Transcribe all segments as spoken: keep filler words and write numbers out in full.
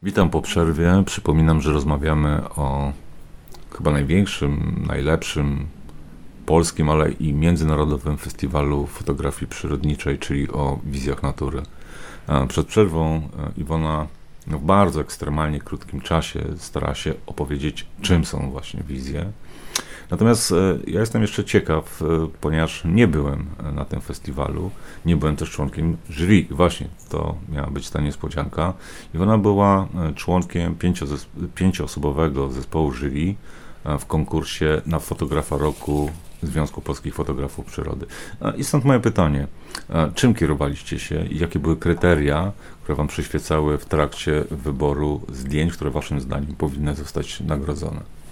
Witam po przerwie. Przypominam, że rozmawiamy o chyba największym, najlepszym polskim, ale i międzynarodowym festiwalu fotografii przyrodniczej, czyli o wizjach natury. Przed przerwą Iwona w bardzo ekstremalnie krótkim czasie starała się opowiedzieć, czym są właśnie wizje. Natomiast ja jestem jeszcze ciekaw, ponieważ nie byłem na tym festiwalu, nie byłem też członkiem jury. Właśnie to miała być ta niespodzianka. Iwona była członkiem pięcioosobowego zespołu jury w konkursie na fotografa roku Związku Polskich Fotografów Przyrody. I stąd moje pytanie, czym kierowaliście się i jakie były kryteria, które wam przyświecały w trakcie wyboru zdjęć, które waszym zdaniem powinny zostać nagrodzone?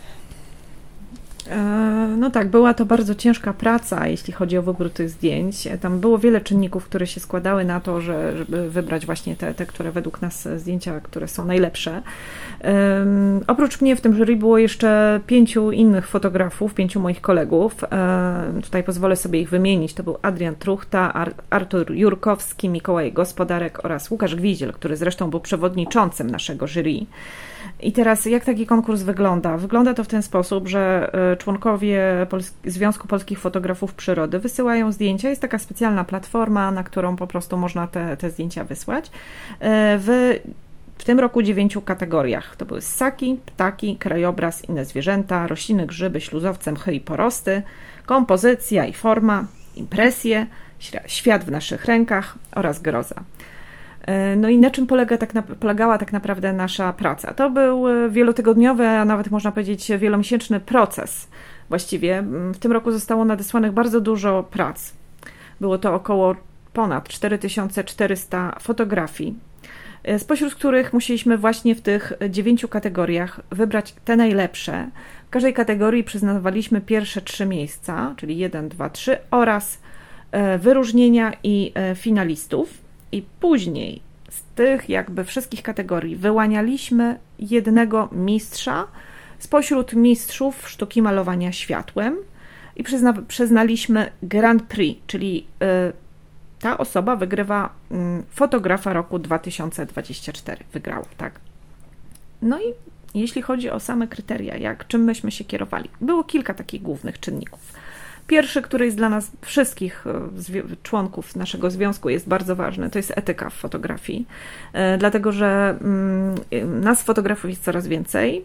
No tak, była to bardzo ciężka praca, jeśli chodzi o wybór tych zdjęć. Tam było wiele czynników, które się składały na to, że, żeby wybrać właśnie te, te, które według nas zdjęcia, które są najlepsze. Um, oprócz mnie w tym jury było jeszcze pięciu innych fotografów, pięciu moich kolegów. Um, tutaj pozwolę sobie ich wymienić. To był Adrian Truchta, Ar- Artur Jurkowski, Mikołaj Gospodarek oraz Łukasz Gwiziel, który zresztą był przewodniczącym naszego jury. I teraz jak taki konkurs wygląda? Wygląda to w ten sposób, że członkowie Pols- Związku Polskich Fotografów Przyrody wysyłają zdjęcia. Jest taka specjalna platforma, na którą po prostu można te, te zdjęcia wysłać. W, w tym roku dziewięciu kategoriach. To były ssaki, ptaki, krajobraz, inne zwierzęta, rośliny, grzyby, śluzowce, mchy i porosty, kompozycja i forma, impresje, świat w naszych rękach oraz groza. No i na czym polega tak na, polegała tak naprawdę nasza praca? To był wielotygodniowy, a nawet można powiedzieć wielomiesięczny proces. Właściwie w tym roku zostało nadesłanych bardzo dużo prac. Było to około ponad cztery tysiące czterysta fotografii, spośród których musieliśmy właśnie w tych dziewięciu kategoriach wybrać te najlepsze. W każdej kategorii przyznawaliśmy pierwsze trzy miejsca, czyli jeden, dwa, trzy oraz wyróżnienia i finalistów. I później z tych jakby wszystkich kategorii wyłanialiśmy jednego mistrza spośród mistrzów sztuki malowania światłem i przyzna, przyznaliśmy Grand Prix, czyli y, ta osoba wygrywa y, fotografa roku dwa tysiące dwudziestego czwartego. Wygrała, tak. No i jeśli chodzi o same kryteria, jak czym myśmy się kierowali, było kilka takich głównych czynników. Pierwszy, który jest dla nas wszystkich członków naszego związku jest bardzo ważny, to jest etyka w fotografii, dlatego że nas fotografów jest coraz więcej,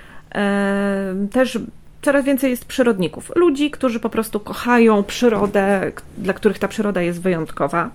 też coraz więcej jest przyrodników, ludzi, którzy po prostu kochają przyrodę, dla których ta przyroda jest wyjątkowa.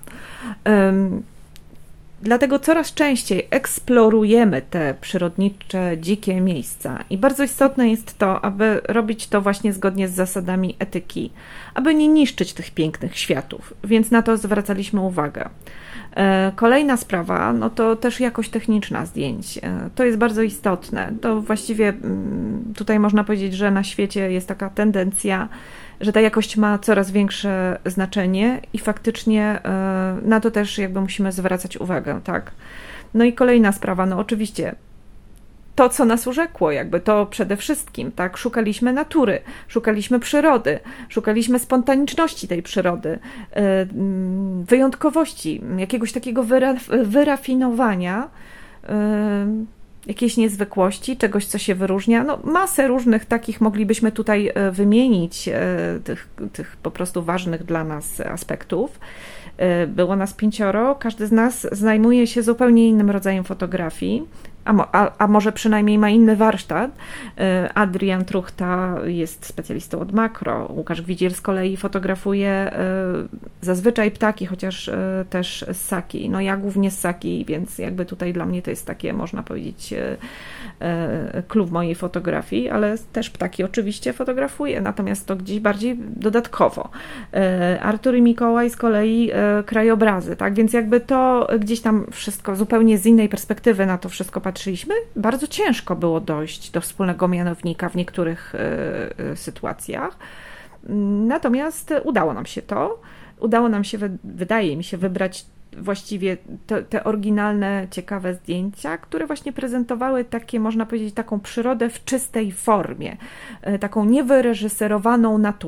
Dlatego coraz częściej eksplorujemy te przyrodnicze, dzikie miejsca i bardzo istotne jest to, aby robić to właśnie zgodnie z zasadami etyki, aby nie niszczyć tych pięknych światów, więc na to zwracaliśmy uwagę. Kolejna sprawa, no to też jakość techniczna zdjęć. To jest bardzo istotne. To właściwie tutaj można powiedzieć, że na świecie jest taka tendencja, że ta jakość ma coraz większe znaczenie i faktycznie na to też jakby musimy zwracać uwagę, tak. No i kolejna sprawa, no oczywiście to, co nas urzekło, jakby to przede wszystkim, tak, szukaliśmy natury, szukaliśmy przyrody, szukaliśmy spontaniczności tej przyrody, wyjątkowości, jakiegoś takiego wyra- wyrafinowania, jakiejś niezwykłości, czegoś, co się wyróżnia. No, masę różnych takich moglibyśmy tutaj wymienić, tych, tych po prostu ważnych dla nas aspektów. Było nas pięcioro, każdy z nas zajmuje się zupełnie innym rodzajem fotografii, a, mo, a, a może przynajmniej ma inny warsztat. Adrian Truchta jest specjalistą od makro, Łukasz Gwiziel z kolei fotografuje zazwyczaj ptaki, chociaż też ssaki. No ja głównie ssaki, więc jakby tutaj dla mnie to jest takie, można powiedzieć, klub mojej fotografii, ale też ptaki oczywiście fotografuję, natomiast to gdzieś bardziej dodatkowo. Artur i Mikołaj z kolei krajobrazy, tak, więc jakby to gdzieś tam wszystko zupełnie z innej perspektywy na to wszystko patrzyliśmy. Bardzo ciężko było dojść do wspólnego mianownika w niektórych sytuacjach, natomiast udało nam się to, udało nam się, wydaje mi się, wybrać właściwie te, te oryginalne, ciekawe zdjęcia, które właśnie prezentowały takie, można powiedzieć, taką przyrodę w czystej formie, taką niewyreżyserowaną naturę.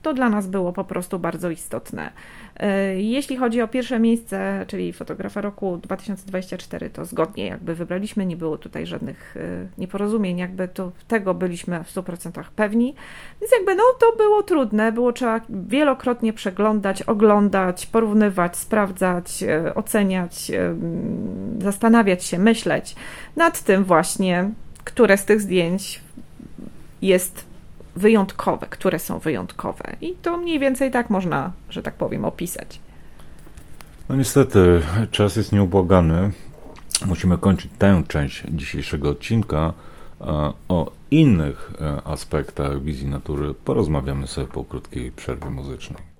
to dla nas było po prostu bardzo istotne. Jeśli chodzi o pierwsze miejsce, czyli fotografa roku dwa tysiące dwudziestego czwartego, to zgodnie jakby wybraliśmy, nie było tutaj żadnych nieporozumień, jakby to tego byliśmy w stu procentach pewni, więc jakby no to było trudne, było trzeba wielokrotnie przeglądać, oglądać, porównywać, sprawdzać, oceniać, zastanawiać się, myśleć nad tym właśnie, które z tych zdjęć jest wyjątkowe, które są wyjątkowe. I to mniej więcej tak można, że tak powiem, opisać. No niestety, czas jest nieubłagany. Musimy kończyć tę część dzisiejszego odcinka. O innych aspektach wizji natury porozmawiamy sobie po krótkiej przerwie muzycznej.